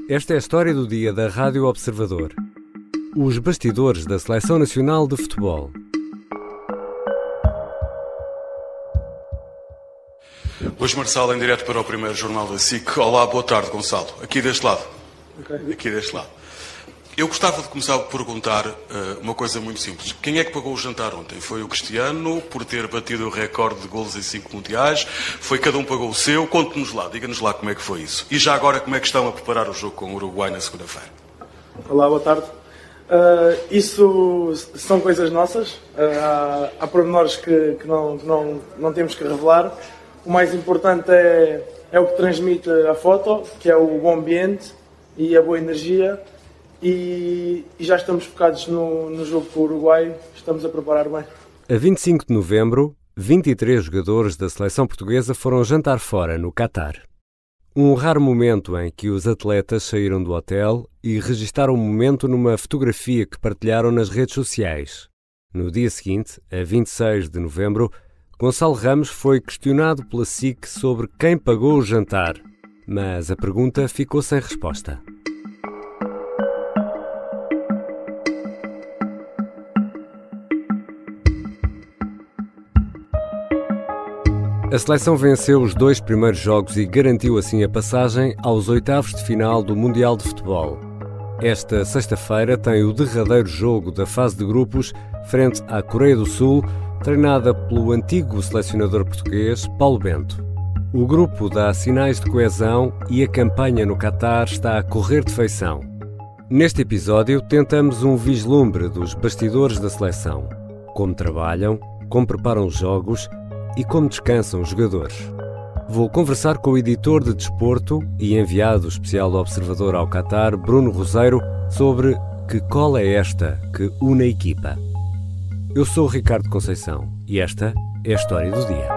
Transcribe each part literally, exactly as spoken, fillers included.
Esta é a história do dia da Rádio Observador. Os bastidores da Seleção Nacional de Futebol. Luís Marçal em direto para o primeiro jornal da S I C. Olá, boa tarde, Gonçalo. Aqui deste lado. Okay. Aqui deste lado. Eu gostava de começar por perguntar uh, uma coisa muito simples. Quem é que pagou o jantar ontem? Foi o Cristiano, por ter batido o recorde de golos em cinco mundiais? Foi cada um pagou o seu? Conte-nos lá, diga-nos lá como é que foi isso. E já agora, como é que estão a preparar o jogo com o Uruguai na segunda-feira? Olá, boa tarde. Uh, isso são coisas nossas. Uh, há, há pormenores que, que, não, que não, não temos que revelar. O mais importante é, é o que transmite a foto, que é o bom ambiente e a boa energia. E, e já estamos focados no, no jogo com o Uruguai, estamos a preparar bem. A vinte e cinco de novembro, vinte e três jogadores da seleção portuguesa foram jantar fora, no Qatar. Um raro momento em que os atletas saíram do hotel e registaram o momento numa fotografia que partilharam nas redes sociais. No dia seguinte, a vinte e seis de novembro, Gonçalo Ramos foi questionado pela S I C sobre quem pagou o jantar, mas a pergunta ficou sem resposta. A seleção venceu os dois primeiros jogos e garantiu assim a passagem aos oitavos de final do Mundial de Futebol. Esta sexta-feira tem o derradeiro jogo da fase de grupos frente à Coreia do Sul, treinada pelo antigo selecionador português Paulo Bento. O grupo dá sinais de coesão e a campanha no Qatar está a correr de feição. Neste episódio tentamos um vislumbre dos bastidores da seleção. Como trabalham, como preparam os jogos e como descansam os jogadores. Vou conversar com o editor de desporto e enviado especial do Observador ao Qatar, Bruno Roseiro, sobre que cola é esta que une a equipa. Eu sou o Ricardo Conceição e esta é a história do dia.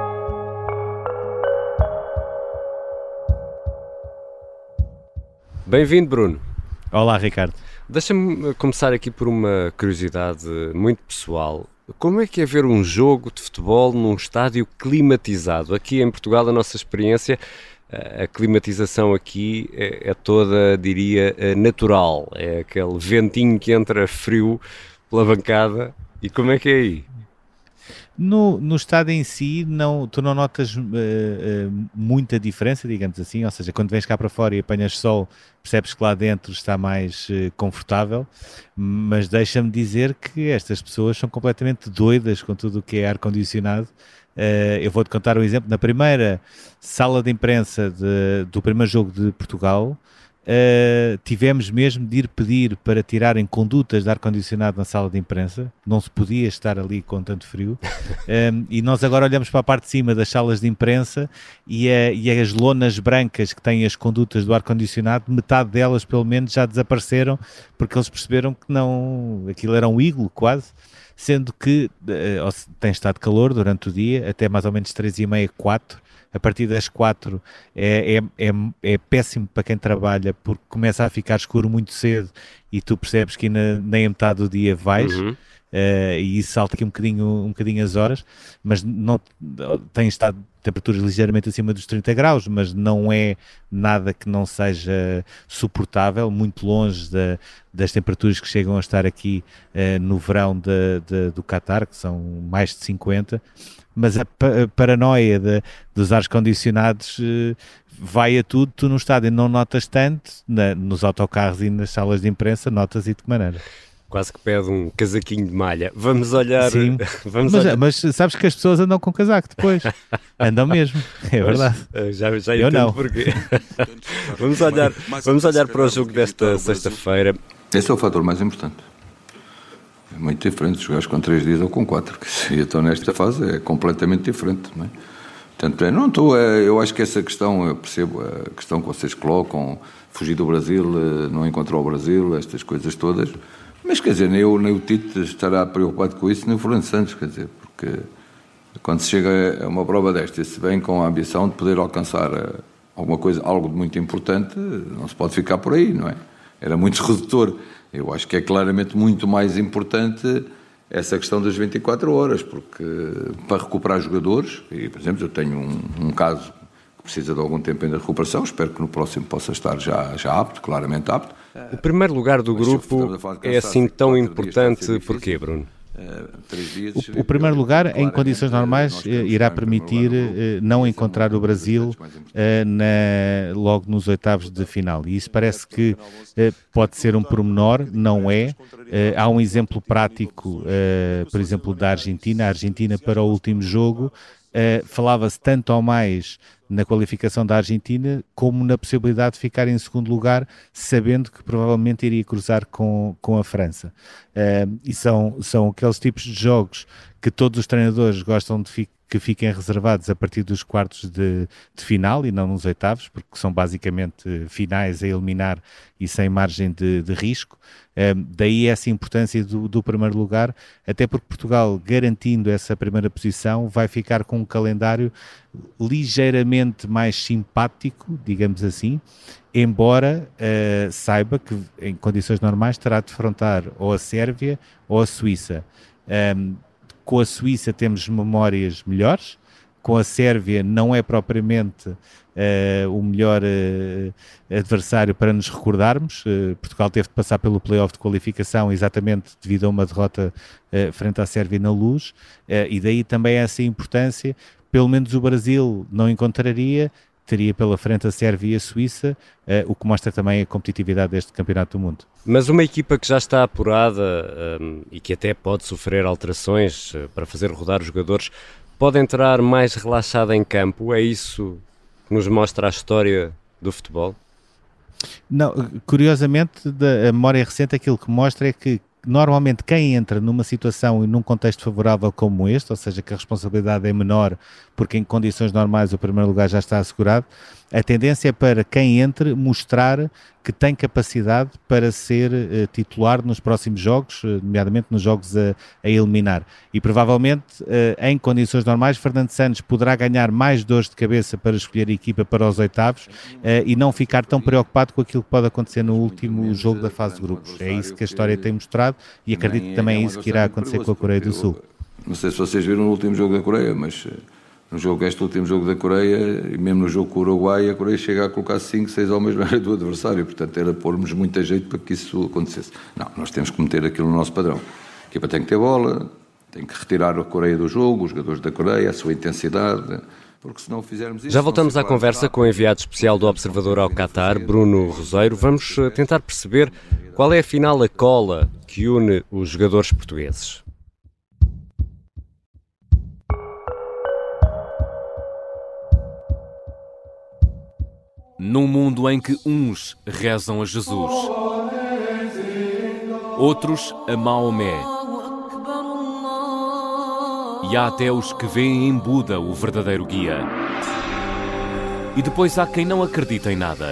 Bem-vindo, Bruno. Olá, Ricardo. Deixa-me começar aqui por uma curiosidade muito pessoal. Como é que é ver um jogo de futebol num estádio climatizado? Aqui em Portugal, a nossa experiência, a climatização aqui é, é toda, diria, natural. É aquele ventinho que entra frio pela bancada. E como é que é aí? No, no estádio em si, não, tu não notas uh, uh, muita diferença, digamos assim, ou seja, quando vens cá para fora e apanhas sol, percebes que lá dentro está mais uh, confortável, mas deixa-me dizer que estas pessoas são completamente doidas com tudo o que é ar-condicionado. Uh, eu vou-te contar um exemplo. Na primeira sala de imprensa de, do primeiro jogo de Portugal, Uh, tivemos mesmo de ir pedir para tirarem condutas de ar-condicionado na sala de imprensa, não se podia estar ali com tanto frio, um, e nós agora olhamos para a parte de cima das salas de imprensa e, a, e as lonas brancas que têm as condutas do ar-condicionado, metade delas pelo menos já desapareceram, porque eles perceberam que não, aquilo era um iglo quase, sendo que uh, tem estado calor durante o dia, até mais ou menos três e meia, quatro. A partir das quatro é, é, é, é péssimo para quem trabalha, porque começa a ficar escuro muito cedo e tu percebes que ainda, nem a metade do dia vais, uhum. uh, e isso salta aqui um bocadinho, um bocadinho as horas, mas não, tem estado temperaturas ligeiramente acima dos trinta graus, mas não é nada que não seja suportável, muito longe da, das temperaturas que chegam a estar aqui uh, no verão de, de, do Qatar, que são mais de cinquenta. Mas a paranoia de, dos ar-condicionados uh, vai a tudo, tu no estádio não notas tanto, na, nos autocarros e nas salas de imprensa notas e de que maneira? Quase que pede um casaquinho de malha. Vamos olhar... Sim, vamos mas, olhar... mas sabes que as pessoas andam com casaco depois, andam mesmo, é verdade. Mas, já já eu não. Porquê. vamos olhar, vamos olhar para o jogo desta sexta-feira. Esse é o fator mais importante. É muito diferente jogar com três dias ou com quatro. E então nesta fase é completamente diferente. Não é? Portanto, eu, não estou, eu acho que essa questão, eu percebo a questão que vocês colocam, fugir do Brasil, não encontrar o Brasil, estas coisas todas. Mas quer dizer, nem, eu, nem o Tite estará preocupado com isso, nem o Fernando Santos, quer dizer, porque quando se chega a uma prova desta e se vem com a ambição de poder alcançar alguma coisa, algo de muito importante, não se pode ficar por aí, não é? Era muito redutor. Eu acho que é claramente muito mais importante essa questão das vinte e quatro horas, porque para recuperar jogadores, e por exemplo eu tenho um, um caso que precisa de algum tempo ainda de recuperação, espero que no próximo possa estar já, já apto, claramente apto. O primeiro lugar do grupo é assim tão importante, porquê, Bruno? O, o primeiro lugar, em condições normais, irá permitir não encontrar o Brasil na, logo nos oitavos de final. E isso parece que pode ser um pormenor, não é. Há um exemplo prático, por exemplo, da Argentina. A Argentina, para o último jogo, falava-se tanto ou mais na qualificação da Argentina como na possibilidade de ficar em segundo lugar, sabendo que provavelmente iria cruzar com, com a França. Uh, e são, são aqueles tipos de jogos que todos os treinadores gostam de fi- que fiquem reservados a partir dos quartos de, de final e não nos oitavos, porque são basicamente finais a eliminar e sem margem de, de risco. Uh, daí essa importância do, do primeiro lugar, até porque Portugal, garantindo essa primeira posição, vai ficar com um calendário ligeiramente mais simpático, digamos assim, embora uh, saiba que em condições normais terá de defrontar ou a Sérvia ou a Suíça. Um, com a Suíça temos memórias melhores, com a Sérvia não é propriamente uh, o melhor uh, adversário para nos recordarmos. Uh, Portugal teve de passar pelo play-off de qualificação exatamente devido a uma derrota uh, frente à Sérvia na Luz, uh, e daí também essa importância. Pelo menos o Brasil não encontraria, teria pela frente a Sérvia e a Suíça, uh, o que mostra também a competitividade deste Campeonato do Mundo. Mas uma equipa que já está apurada um, e que até pode sofrer alterações uh, para fazer rodar os jogadores, pode entrar mais relaxada em campo? É isso que nos mostra a história do futebol? Não, curiosamente, da a memória recente, aquilo que mostra é que normalmente quem entra numa situação e num contexto favorável como este, ou seja, que a responsabilidade é menor porque em condições normais o primeiro lugar já está assegurado, a tendência é para quem entre mostrar que tem capacidade para ser uh, titular nos próximos jogos, uh, nomeadamente nos jogos a, a eliminar. E provavelmente, uh, em condições normais, Fernando Santos poderá ganhar mais dores de cabeça para escolher a equipa para os oitavos uh, e não ficar tão preocupado com aquilo que pode acontecer no último jogo da fase de grupos. É isso que a história tem mostrado e acredito que também é isso que irá acontecer com a Coreia do Sul. Não sei se vocês viram o último jogo da Coreia, mas no jogo, este último jogo da Coreia, e mesmo no jogo com o Uruguai, a Coreia chega a colocar cinco, seis homens na área do adversário, portanto era pormos muito jeito para que isso acontecesse. Não, nós temos que meter aquilo no nosso padrão. A equipa tem que ter bola, tem que retirar a Coreia do jogo, os jogadores da Coreia, a sua intensidade, porque se não fizermos isso... Já voltamos à conversa com o enviado especial do Observador ao Qatar, Bruno Roseiro. Vamos tentar perceber qual é afinal a cola que une os jogadores portugueses. Num mundo em que uns rezam a Jesus, outros a Maomé, e há até os que veem em Buda o verdadeiro guia. E depois há quem não acredita em nada.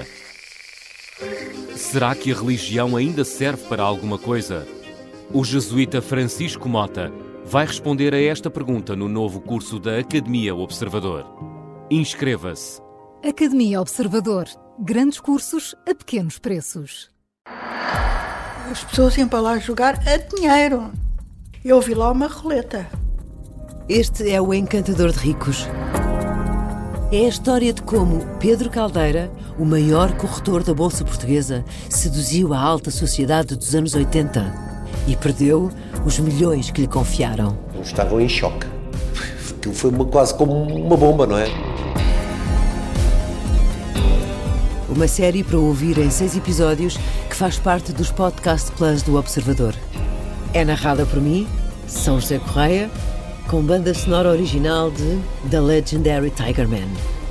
Será que a religião ainda serve para alguma coisa? O jesuíta Francisco Mota vai responder a esta pergunta no novo curso da Academia Observador. Inscreva-se. Academia Observador. Grandes cursos a pequenos preços. As pessoas iam para lá jogar a dinheiro. Eu vi lá uma roleta. Este é o Encantador de Ricos. É a história de como Pedro Caldeira, o maior corretor da Bolsa Portuguesa, seduziu a alta sociedade dos anos oitenta e perdeu os milhões que lhe confiaram. Estavam em choque. Aquilo foi uma, quase como uma bomba, não é? Uma série para ouvir em seis episódios que faz parte dos Podcast Plus do Observador. É narrada por mim, São José Correia, com banda sonora original de The Legendary Tiger Man.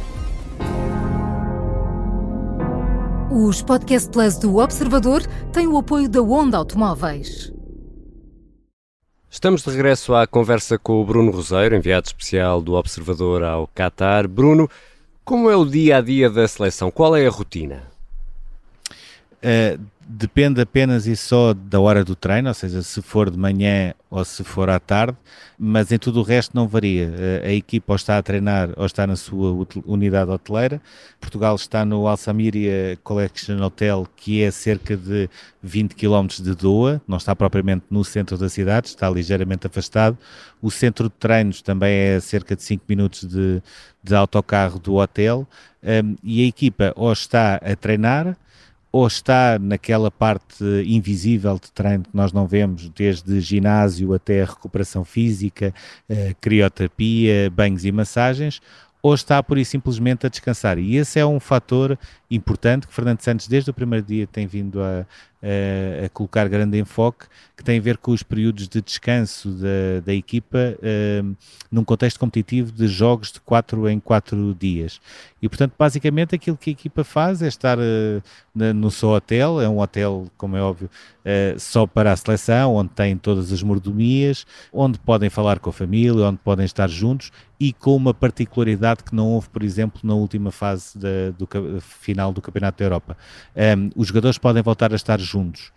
Os Podcast Plus do Observador têm o apoio da Onda Automóveis. Estamos de regresso à conversa com o Bruno Roseiro, enviado especial do Observador ao Qatar. Bruno, como é o dia-a-dia da seleção? Qual é a rotina? Uh, depende apenas e só da hora do treino, ou seja, se for de manhã ou se for à tarde, mas em tudo o resto não varia. Uh, a equipa ou está a treinar ou está na sua unidade hoteleira. Portugal está no Alsamiria Collection Hotel, que é cerca de vinte quilómetros de Doha, não está propriamente no centro da cidade, está ligeiramente afastado. O centro de treinos também é cerca de cinco minutos de, de autocarro do hotel, um, e a equipa ou está a treinar ou está naquela parte invisível de treino que nós não vemos, desde ginásio até a recuperação física, uh, crioterapia, banhos e massagens, ou está por aí simplesmente a descansar. E esse é um fator importante que Fernando Santos, desde o primeiro dia, tem vindo a, a, a colocar grande enfoque, que tem a ver com os períodos de descanso da, da equipa uh, num contexto competitivo de jogos de quatro em quatro dias. E, portanto, basicamente aquilo que a equipa faz é estar uh, na, no seu hotel, é um hotel, como é óbvio, uh, só para a seleção, onde tem todas as mordomias, onde podem falar com a família, onde podem estar juntos, e com uma particularidade que não houve, por exemplo, na última fase da, do final do Campeonato da Europa. Um, os jogadores podem voltar a estar juntos,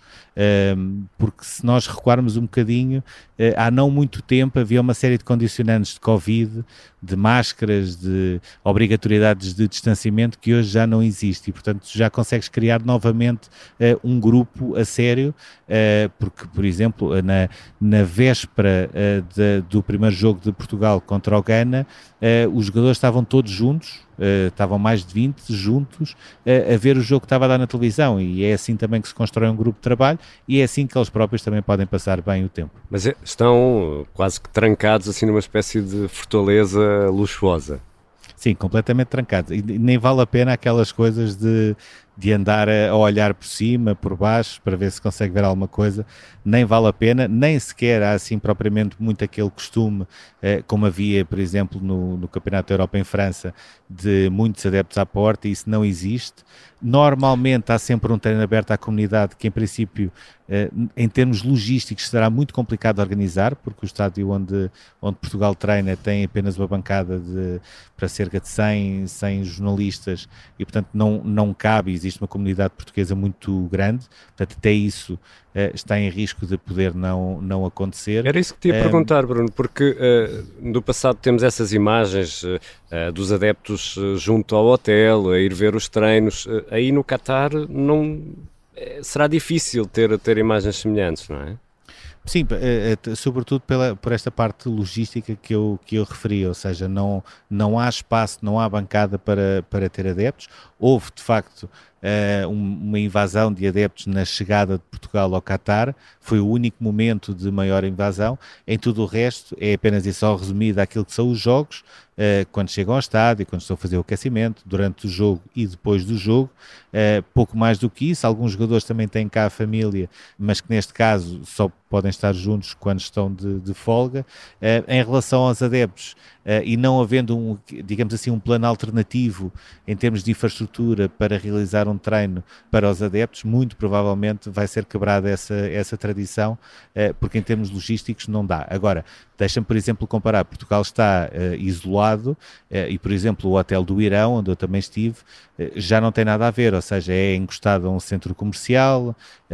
um, porque se nós recuarmos um bocadinho, uh, há não muito tempo havia uma série de condicionantes de Covid, de máscaras, de obrigatoriedades de distanciamento que hoje já não existe, e portanto já consegues criar novamente uh, um grupo a sério, uh, porque, por exemplo, na, na véspera uh, de, do primeiro jogo de Portugal contra o Ghana, uh, os jogadores estavam todos juntos, uh, estavam mais de vinte juntos uh, a ver o jogo que estava a dar na televisão, e é assim também que se constrói um grupo de trabalho, e é assim que eles próprios também podem passar bem o tempo. Mas é, estão quase que trancados assim numa espécie de fortaleza luxuosa. Sim, completamente trancados, e nem vale a pena aquelas coisas de, de andar a, a olhar por cima, por baixo, para ver se consegue ver alguma coisa, nem vale a pena, nem sequer há assim propriamente muito aquele costume, eh, como havia, por exemplo, no, no Campeonato da Europa em França, de muitos adeptos à porta, e isso não existe. Normalmente há sempre um treino aberto à comunidade que, em princípio, eh, em termos logísticos, será muito complicado de organizar, porque o estádio onde, onde Portugal treina tem apenas uma bancada de, para cerca de cem, cem jornalistas, e portanto não, não cabe, existe uma comunidade portuguesa muito grande, portanto até isso eh, está em risco de poder não, não acontecer. Era isso que te ia um, perguntar, Bruno, porque uh, no passado temos essas imagens uh, uh, dos adeptos uh, junto ao hotel, a ir ver os treinos. Uh, aí no Qatar não, uh, será difícil ter, ter imagens semelhantes, não é? Sim, uh, uh, sobretudo pela, por esta parte logística que eu, que eu referi, ou seja, não, não há espaço, não há bancada para, para ter adeptos. Houve, de facto, Uh, uma invasão de adeptos na chegada de Portugal ao Qatar, foi o único momento de maior invasão. Em tudo o resto é apenas e só resumido àquilo que são os jogos, uh, quando chegam ao estádio, quando estão a fazer o aquecimento, durante o jogo e depois do jogo, uh, pouco mais do que isso. Alguns jogadores também têm cá a família, mas que neste caso só podem estar juntos quando estão de, de folga. Uh, em relação aos adeptos, uh, e não havendo um, digamos assim, um plano alternativo em termos de infraestrutura para realizar um treino para os adeptos, muito provavelmente vai ser quebrada essa, essa tradição, eh, porque em termos logísticos não dá. Agora, deixa-me, por exemplo, comparar. Portugal está eh, isolado eh, e, por exemplo, o hotel do Irão, onde eu também estive, eh, já não tem nada a ver, ou seja, é encostado a um centro comercial,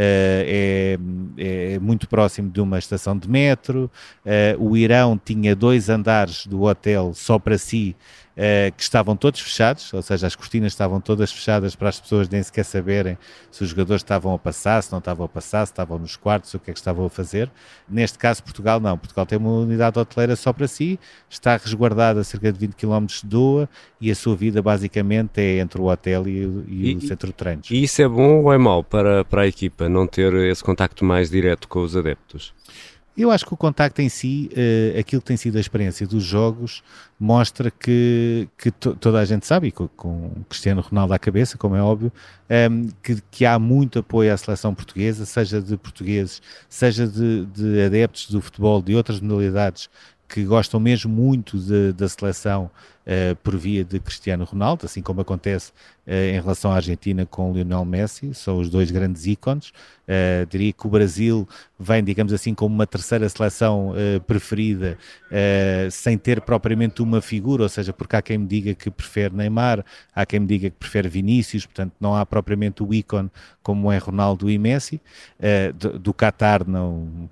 eh, é, é muito próximo de uma estação de metro. Eh, o Irão tinha dois andares do hotel só para si, Uh, que estavam todos fechados, ou seja, as cortinas estavam todas fechadas para as pessoas nem sequer saberem se os jogadores estavam a passar, se não estavam a passar, se estavam nos quartos, o que é que estavam a fazer. Neste caso, Portugal não. Portugal tem uma unidade hoteleira só para si, está resguardada a cerca de vinte quilómetros de Doha, e a sua vida basicamente é entre o hotel e, e, e o centro de treinos. E isso é bom ou é mau para, para a equipa, não ter esse contacto mais direto com os adeptos? Eu acho que o contacto em si, uh, aquilo que tem sido a experiência dos jogos, mostra que, que to, toda a gente sabe, e com, com Cristiano Ronaldo à cabeça, como é óbvio, um, que, que há muito apoio à seleção portuguesa, seja de portugueses, seja de, de adeptos do futebol, de outras modalidades, que gostam mesmo muito de, da seleção, uh, por via de Cristiano Ronaldo, assim como acontece uh, em relação à Argentina com Lionel Messi, são os dois grandes ícones. Uh, diria que o Brasil vem, digamos assim, como uma terceira seleção uh, preferida, uh, sem ter propriamente uma figura, ou seja, porque há quem me diga que prefere Neymar, há quem me diga que prefere Vinícius, portanto não há propriamente o ícone como é Ronaldo e Messi. Uh, do, do Qatar não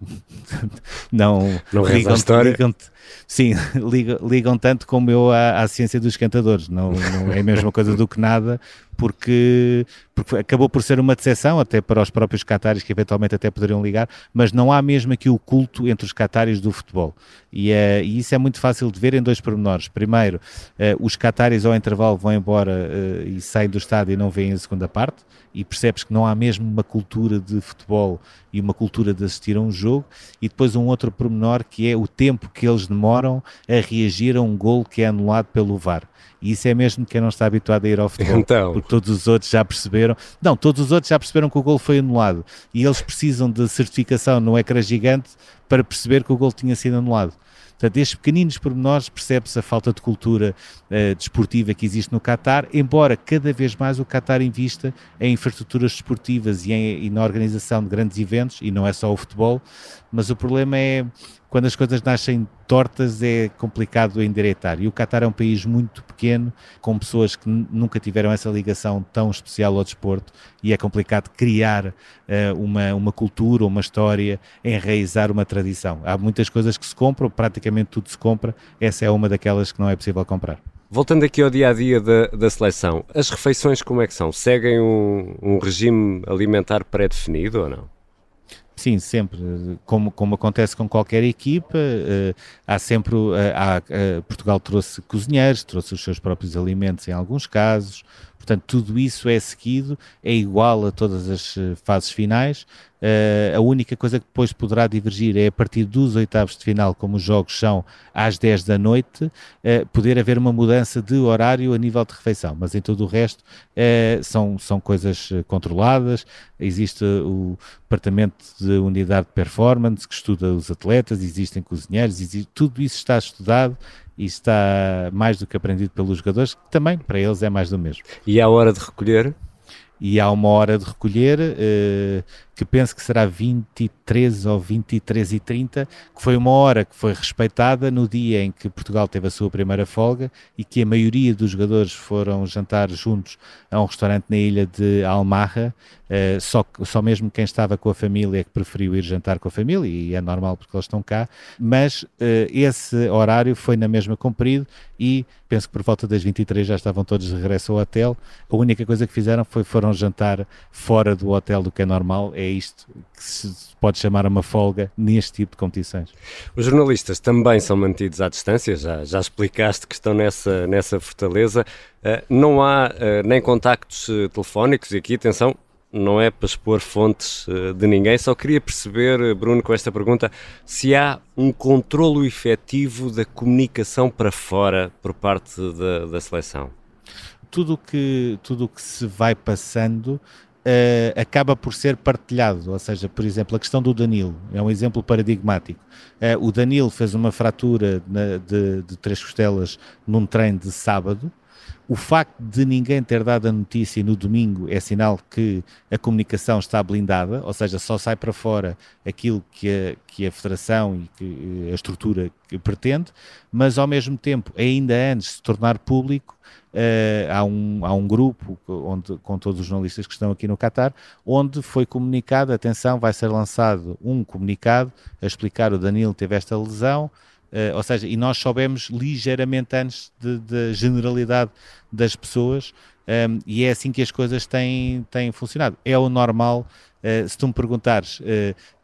não, não ligam, história. ligam, sim, ligam, ligam tanto como eu à, à ciência dos cantadores, não, não é a mesma coisa do que nada, porque, porque acabou por ser uma decepção até para os próprios cataris, que eventualmente até poderiam ligar, mas não há mesmo aqui o culto entre os cataris do futebol, e, uh, e isso é muito fácil de ver em dois pormenores. Primeiro, uh, os cataris ao intervalo vão embora uh, e saem do estádio e não veem a segunda parte, e percebes que não há mesmo uma cultura de futebol e uma cultura de assistir a um jogo. E depois um outro pormenor, que é o tempo que eles demoram a reagir a um golo que é anulado pelo V A R. E isso é mesmo quem não está habituado a ir ao futebol, então... porque todos os outros já perceberam, não, todos os outros já perceberam que o golo foi anulado, e eles precisam de certificação no ecrã gigante para perceber que o golo tinha sido anulado. Portanto, estes pequeninos pormenores, percebe-se a falta de cultura uh, desportiva que existe no Qatar, embora cada vez mais o Qatar invista em infraestruturas desportivas e, em, e na organização de grandes eventos, e não é só o futebol, mas o problema é, quando as coisas nascem tortas, é complicado endireitar. E o Qatar é um país muito pequeno, com pessoas que n- nunca tiveram essa ligação tão especial ao desporto, e é complicado criar uh, uma, uma cultura, uma história, enraizar uma tradição. Há muitas coisas que se compram, praticamente tudo se compra, essa é uma daquelas que não é possível comprar. Voltando aqui ao dia-a-dia da, da seleção, as refeições como é que são? Seguem um, um regime alimentar pré-definido ou não? Sim, sempre. Como, como acontece com qualquer equipa, uh, há sempre, uh, há, uh, Portugal trouxe cozinheiros, trouxe os seus próprios alimentos em alguns casos, portanto tudo isso é seguido, é igual a todas as uh, fases finais. Uh, a única coisa que depois poderá divergir é a partir dos oitavos de final, como os jogos são às dez da noite, uh, poder haver uma mudança de horário a nível de refeição, mas em todo o resto uh, são, são coisas controladas. Existe o departamento de unidade de performance que estuda os atletas, existem cozinheiros, existe, tudo isso está estudado e está mais do que aprendido pelos jogadores, que também para eles é mais do mesmo. E à hora de recolher? E há uma hora de recolher, uh, que penso que será vinte e três ou vinte e três e trinta, que foi uma hora que foi respeitada no dia em que Portugal teve a sua primeira folga e que a maioria dos jogadores foram jantar juntos a um restaurante na ilha de Almarra. Uh, só, só mesmo quem estava com a família é que preferiu ir jantar com a família, e é normal porque eles estão cá, mas uh, esse horário foi na mesma cumprido, e penso que por volta das vinte e três já estavam todos de regresso ao hotel. A única coisa que fizeram foi foram jantar fora do hotel, do que é normal. É isto que se pode chamar uma folga neste tipo de competições. Os jornalistas também são mantidos à distância, já, já explicaste que estão nessa, nessa fortaleza. Uh, não há uh, nem contactos uh, telefónicos, e aqui, atenção, não é para expor fontes uh, de ninguém, só queria perceber, Bruno, com esta pergunta, se há um controlo efetivo da comunicação para fora por parte da, da seleção. Tudo que, tudo que se vai passando uh, acaba por ser partilhado, ou seja, por exemplo, a questão do Danilo é um exemplo paradigmático. Uh, o Danilo fez uma fratura na, de, de três costelas num treino de sábado. O facto de ninguém ter dado a notícia no domingo é sinal que a comunicação está blindada, ou seja, só sai para fora aquilo que a, que a Federação e que a estrutura que pretende, mas ao mesmo tempo, ainda antes de se tornar público, Uh, há, um, há um grupo onde, com todos os jornalistas que estão aqui no Qatar, onde foi comunicado, atenção, vai ser lançado um comunicado a explicar: o Danilo teve esta lesão, uh, ou seja, e nós soubemos ligeiramente antes da generalidade das pessoas, um, e é assim que as coisas têm, têm funcionado. É o normal. Uh, se tu me perguntares, uh,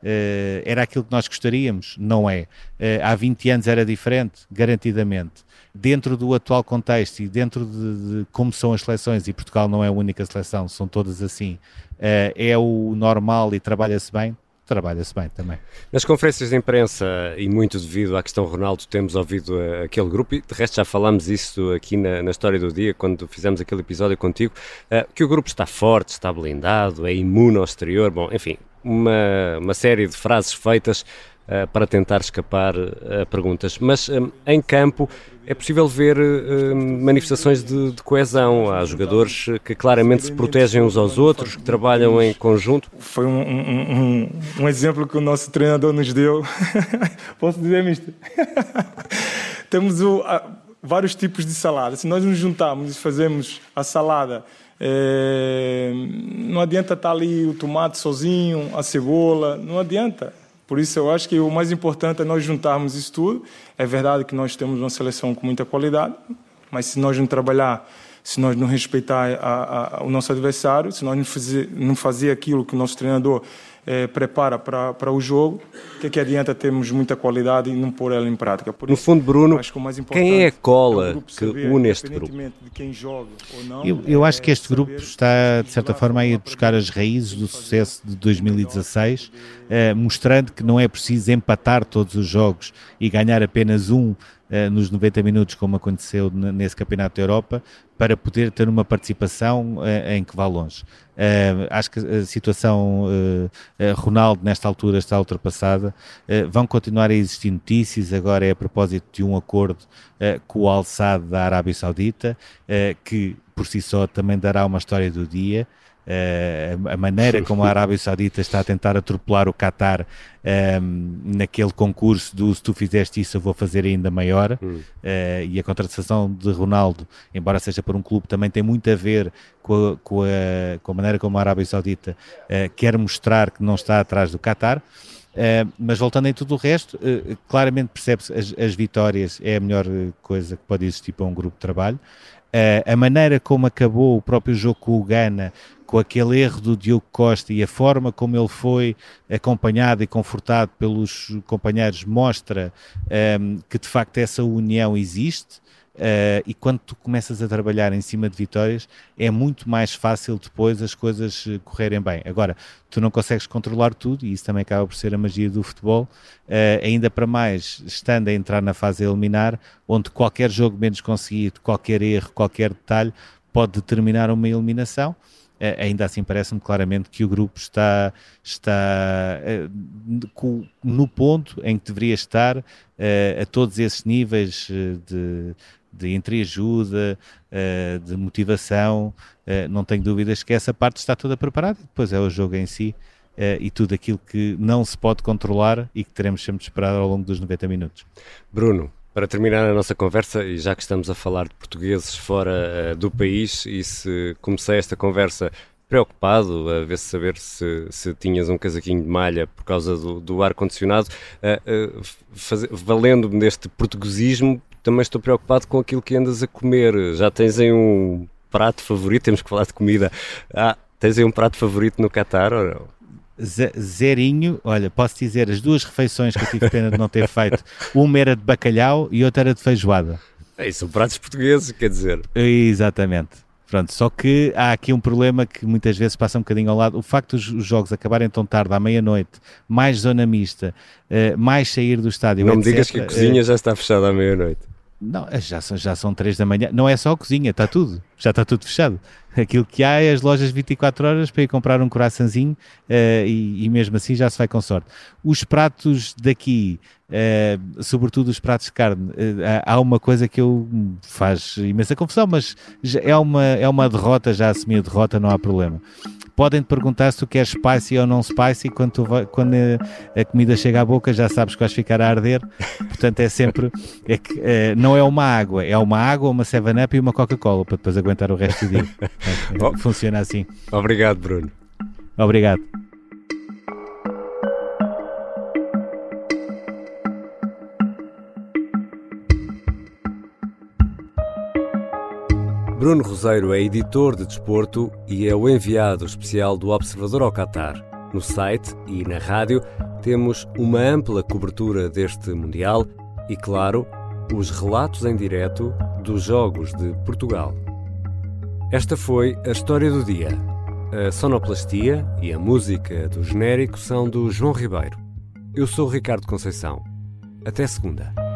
uh, era aquilo que nós gostaríamos? Não é. Uh, há vinte anos era diferente? Garantidamente. Dentro do atual contexto e dentro de, de como são as seleções, e Portugal não é a única seleção, são todas assim, uh, é o normal e trabalha-se bem? Trabalha-se bem também. Nas conferências de imprensa, e muito devido à questão Ronaldo, temos ouvido uh, aquele grupo, e de resto já falámos isso aqui na, na História do Dia, quando fizemos aquele episódio contigo, uh, que o grupo está forte, está blindado, é imune ao exterior, bom, enfim, uma, uma série de frases feitas uh, para tentar escapar a perguntas. Mas um, em campo é possível ver uh, manifestações de, de coesão. Há jogadores que claramente se protegem uns aos outros, que trabalham em conjunto. Foi um, um, um, um exemplo que o nosso treinador nos deu. Posso dizer, mister? Temos o, a, vários tipos de salada. Se nós nos juntarmos e fazermos a salada, é, não adianta estar ali o tomate sozinho, a cebola, não adianta. Por isso eu acho que o mais importante é nós juntarmos isso tudo. É verdade que nós temos uma seleção com muita qualidade, mas se nós não trabalhar, se nós não respeitar a, a, o nosso adversário, se nós não fazer, não fazer aquilo que o nosso treinador é, prepara para, para o jogo, o que, é que adianta termos muita qualidade e não pôr ela em prática? Por no isso, fundo, Bruno, acho que o mais quem é a cola é que saber, une este grupo? De quem joga ou não, eu, eu acho que este é grupo está, de certa forma, a ir buscar as raízes do sucesso de dois mil e dezasseis, eh, mostrando que não é preciso empatar todos os jogos e ganhar apenas um Uh, nos noventa minutos, como aconteceu n- nesse Campeonato da Europa, para poder ter uma participação uh, em que vá longe. Uh, acho que a situação uh, uh, Ronaldo, nesta altura, está ultrapassada. Uh, vão continuar a existir notícias, agora é a propósito de um acordo uh, com o Al-Sadd da Arábia Saudita, uh, que por si só também dará uma história do dia. Uh, a maneira como a Arábia Saudita está a tentar atropelar o Qatar um, naquele concurso do se tu fizeste isso eu vou fazer ainda maior, hum. uh, e a contratação de Ronaldo, embora seja por um clube, também tem muito a ver com a, com a, com a maneira como a Arábia Saudita uh, quer mostrar que não está atrás do Qatar. Uh, mas voltando em tudo o resto, uh, claramente percebe-se as, as vitórias é a melhor coisa que pode existir para um grupo de trabalho. Uh, a maneira como acabou o próprio jogo com o Ghana, com aquele erro do Diogo Costa e a forma como ele foi acompanhado e confortado pelos companheiros mostra um, que de facto essa união existe, uh, e quando tu começas a trabalhar em cima de vitórias é muito mais fácil depois as coisas correrem bem. Agora, tu não consegues controlar tudo e isso também acaba por ser a magia do futebol, uh, ainda para mais estando a entrar na fase a eliminar, onde qualquer jogo menos conseguido, qualquer erro, qualquer detalhe pode determinar uma eliminação. Uh, ainda assim parece-me claramente que o grupo está, está uh, no ponto em que deveria estar, uh, a todos esses níveis uh, de, de entreajuda, uh, de motivação. Uh, não tenho dúvidas que essa parte está toda preparada. Depois é o jogo em si uh, e tudo aquilo que não se pode controlar e que teremos sempre de esperar ao longo dos noventa minutos. Bruno, para terminar a nossa conversa, e já que estamos a falar de portugueses fora uh, do país, e se comecei esta conversa preocupado a ver se saber se, se tinhas um casaquinho de malha por causa do, do ar-condicionado, uh, uh, valendo-me deste portuguesismo, também estou preocupado com aquilo que andas a comer. Já tens aí um prato favorito? Temos que falar de comida. Ah, tens aí um prato favorito no Qatar ou não? Zerinho, olha, posso dizer, as duas refeições que eu tive pena de não ter feito, uma era de bacalhau e outra era de feijoada. É, são pratos portugueses, quer dizer. Exatamente. Pronto, só que há aqui um problema que muitas vezes passa um bocadinho ao lado. O facto dos os jogos acabarem tão tarde, à meia-noite, mais zona mista, uh, mais sair do estádio, não etcétera. Me digas que a cozinha uh, já está fechada à meia-noite. Não, já são, já são três da manhã. Não é só a cozinha, está tudo. Já está tudo fechado. Aquilo que há é as lojas vinte e quatro horas para ir comprar um croissantzinho, uh, e, e mesmo assim já se vai com sorte. Os pratos daqui, uh, sobretudo os pratos de carne, uh, há uma coisa que eu faz imensa confusão, mas é uma, é uma derrota, já assumi a derrota, não há problema. Podem-te perguntar se tu queres spicy ou não spicy, quando, tu vai, quando a, a comida chega à boca já sabes que vais ficar a arder, portanto é sempre, é que, é, não é uma água, é uma água, uma seven up e uma Coca-Cola, para depois aguentar o resto do dia. É, funciona assim. Obrigado, Bruno. Obrigado. Bruno Roseiro é editor de desporto e é o enviado especial do Observador ao Qatar. No site e na rádio temos uma ampla cobertura deste Mundial e, claro, os relatos em direto dos Jogos de Portugal. Esta foi a história do dia. A sonoplastia e a música do genérico são do João Ribeiro. Eu sou o Ricardo Conceição. Até segunda.